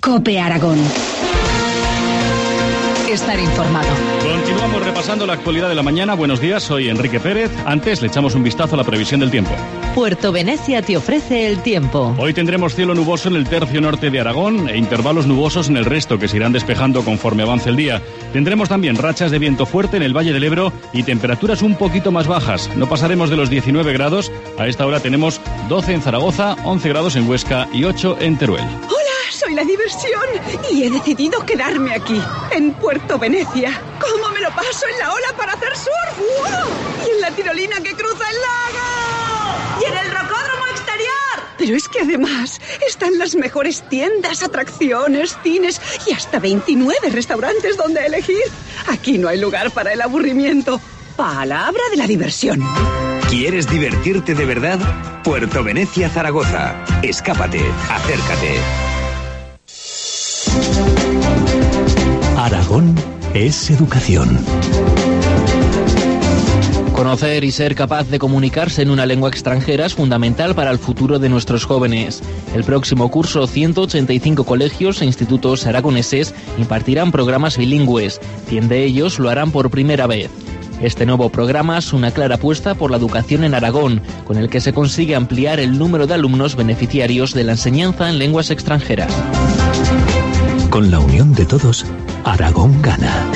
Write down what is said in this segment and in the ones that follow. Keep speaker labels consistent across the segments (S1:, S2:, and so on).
S1: COPE Aragón. Estar informado.
S2: Continuamos repasando la actualidad de la mañana. Buenos días, soy Enrique Pérez. Antes le echamos un vistazo a la previsión del tiempo.
S3: Puerto Venecia te ofrece el tiempo.
S2: Hoy tendremos cielo nuboso en el tercio norte de Aragón e intervalos nubosos en el resto, que se irán despejando conforme avance el día. Tendremos también rachas de viento fuerte en el Valle del Ebro y temperaturas un poquito más bajas. No pasaremos de los 19 grados. A esta hora tenemos 12 en Zaragoza, 11 grados en Huesca y 8 en Teruel.
S4: Soy la diversión y he decidido quedarme aquí, en Puerto Venecia. ¿Cómo me lo paso en la ola para hacer surf? ¡Wow! Y en la tirolina que cruza el lago. Y en el rocódromo exterior. Pero es que además están las mejores tiendas, atracciones, cines y hasta 29 restaurantes donde elegir. Aquí no hay lugar para el aburrimiento. Palabra de la diversión.
S5: ¿Quieres divertirte de verdad? Puerto Venecia, Zaragoza. Escápate, acércate.
S6: Aragón es educación.
S7: Conocer y ser capaz de comunicarse en una lengua extranjera es fundamental para el futuro de nuestros jóvenes. El próximo curso, 185 colegios e institutos aragoneses impartirán programas bilingües. 100 de ellos lo harán por primera vez. Este nuevo programa es una clara apuesta por la educación en Aragón, con el que se consigue ampliar el número de alumnos beneficiarios de la enseñanza en lenguas extranjeras.
S6: Con la unión de todos, Aragón gana.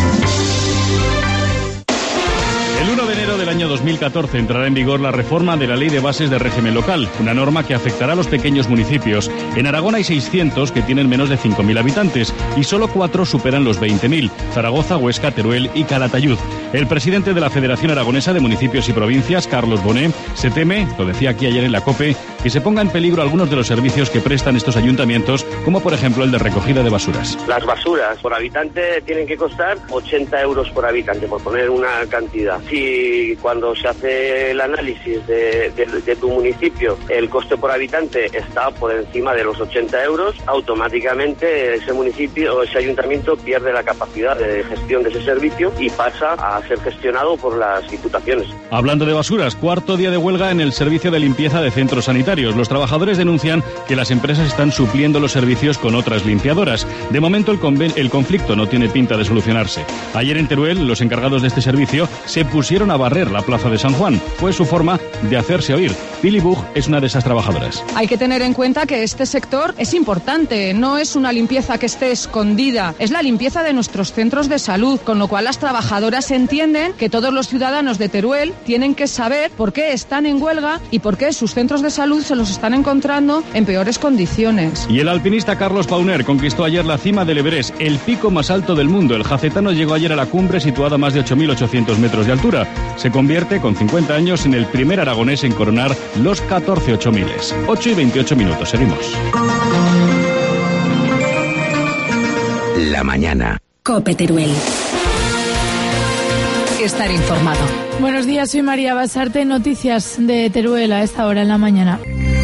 S2: El 1 de enero del año 2014 entrará en vigor la reforma de la Ley de Bases de Régimen Local, una norma que afectará a los pequeños municipios. En Aragón hay 600 que tienen menos de 5.000 habitantes y solo 4 superan los 20.000, Zaragoza, Huesca, Teruel y Calatayud. El presidente de la Federación Aragonesa de Municipios y Provincias, Carlos Bonet, se teme, lo decía aquí ayer en la COPE, que se ponga en peligro algunos de los servicios que prestan estos ayuntamientos, como por ejemplo el de recogida de basuras.
S8: Las basuras por habitante tienen que costar 80 euros por habitante, por poner una cantidad. Si cuando se hace el análisis de tu municipio el coste por habitante está por encima de los 80 euros, automáticamente ese municipio o ese ayuntamiento pierde la capacidad de gestión de ese servicio y pasa a ser gestionado por las diputaciones.
S2: Hablando de basuras, cuarto día de huelga en el servicio de limpieza de centros sanitarios. Los trabajadores denuncian que las empresas están supliendo los servicios con otras limpiadoras. De momento el conflicto no tiene pinta de solucionarse. Ayer en Teruel, los encargados de este servicio se pusieron a barrer la plaza de San Juan. Fue su forma de hacerse oír. Pili Bug es una de esas trabajadoras.
S9: Hay que tener en cuenta que este sector es importante, no es una limpieza que esté escondida, es la limpieza de nuestros centros de salud, con lo cual las trabajadoras entienden que todos los ciudadanos de Teruel tienen que saber por qué están en huelga y por qué sus centros de salud se los están encontrando en peores condiciones.
S2: Y el alpinista Carlos Pauner conquistó ayer la cima del Everest, el pico más alto del mundo. El jacetano llegó ayer a la cumbre situada a más de 8.800 metros de altura. Se convierte, con 50 años, en el primer aragonés en coronar los 14 8000. 8 y 28 minutos, seguimos.
S5: La mañana.
S1: COPE Teruel. Estar informado.
S10: Buenos días, soy María Basarte. Noticias de Teruel a esta hora en la mañana.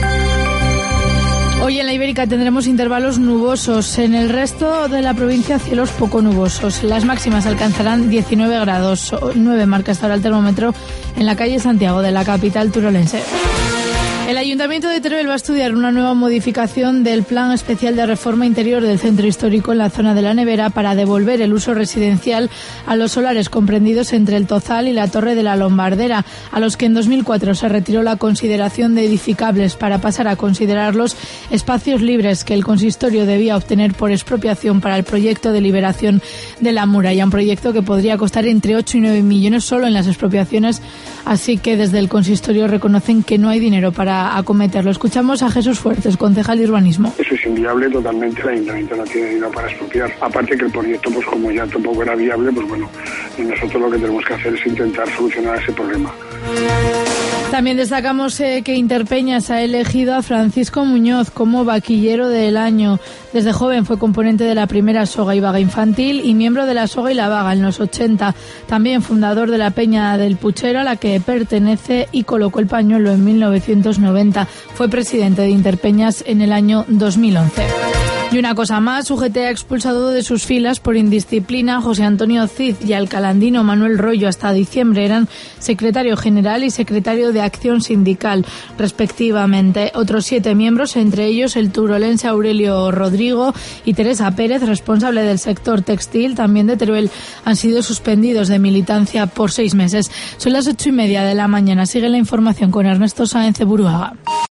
S10: Hoy en la Ibérica tendremos intervalos nubosos. En el resto de la provincia, cielos poco nubosos. Las máximas alcanzarán 19 grados. 9 marca hasta ahora el termómetro en la calle Santiago de la capital turolense. El Ayuntamiento de Teruel va a estudiar una nueva modificación del Plan Especial de Reforma Interior del Centro Histórico en la zona de la Nevera para devolver el uso residencial a los solares comprendidos entre el Tozal y la Torre de la Lombardera, a los que en 2004 se retiró la consideración de edificables para pasar a considerarlos espacios libres que el consistorio debía obtener por expropiación para el proyecto de liberación de la muralla, un proyecto que podría costar entre 8 y 9 millones solo en las expropiaciones, así que desde el consistorio reconocen que no hay dinero para acometerlo. Escuchamos a Jesús Fuertes, concejal de urbanismo.
S11: Eso es inviable totalmente, el ayuntamiento no tiene dinero para expropiar. Aparte que el proyecto, pues como ya tampoco era viable, pues bueno, nosotros lo que tenemos que hacer es intentar solucionar ese problema.
S10: También destacamos que Interpeñas ha elegido a Francisco Muñoz como vaquillero del año. Desde joven fue componente de la primera soga y vaga infantil y miembro de la soga y la vaga en los 80. También fundador de la Peña del Puchero, a la que pertenece, y colocó el pañuelo en 1990. Fue presidente de Interpeñas en el año 2011. Y una cosa más, UGT ha expulsado de sus filas por indisciplina a José Antonio Cid y al calandino Manuel Rollo. Hasta diciembre eran secretario general y secretario de Acción Sindical, respectivamente. Otros 7 miembros, entre ellos el turolense Aurelio Rodrigo y Teresa Pérez, responsable del sector textil, también de Teruel, han sido suspendidos de militancia por 6 meses. Son las 8:30 de la mañana. Sigue la información con Ernesto Sáenz de Buruaga.